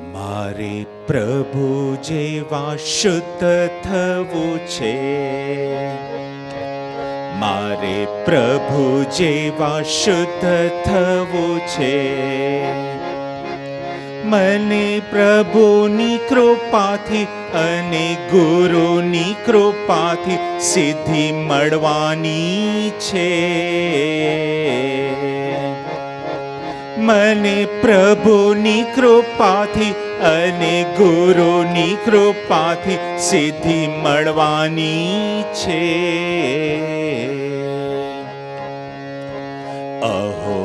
મારે પ્રભુ જેવા શુદ્ધ થવું છે, મારે પ્રભુ જેવા શુદ્ધ થવું છે. મને પ્રભુની કૃપાથી અને ગુરુની કૃપાથી સિદ્ધિ મળવાની છે. મને પ્રભુની કૃપાથી અને ગુરુની કૃપાથી સિદ્ધિ મળવાની છે. અહો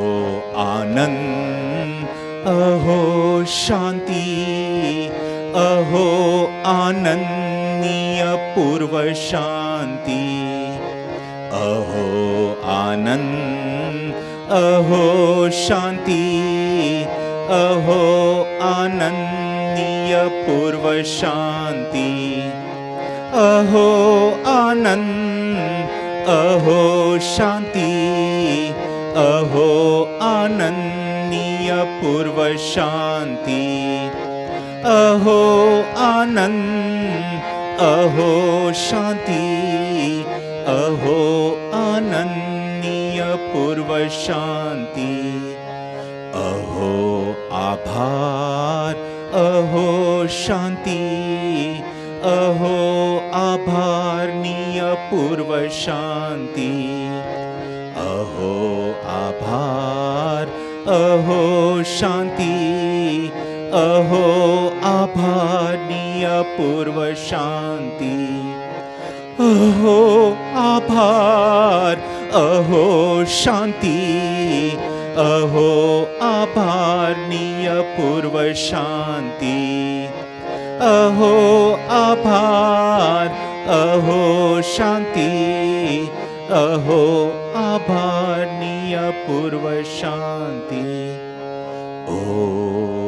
આનંદ, અહો શાંતિ, અહો આનંદની અપૂર્વ શાંતિ. અહો આનંદ, અહો શાંતિ, અહો આનંદની અપૂર્વ શાંતિ. અહો આનંદ, અહો શાંતિ, અહો આનંદની અપૂર્વ શાંતિ. અહો આનંદ, અહો શાંતિ, અહો આનંદની અપૂર્વ શાંતિ. અહો આભાર, અહો શાંતિ, અહો આભારની અપૂર્વ શાંતિ. અહો આભાર, અહો શાંતિ, અહો આભારની અપૂર્વ શાંતિ. અહો આભાર, અહો શાંતિ, અહો આભારની અપૂર્વ શાંતિ. અહો આભાર, અહો શાંતિ, અહો આભારની અપૂર્વ શાંતિ. ઓ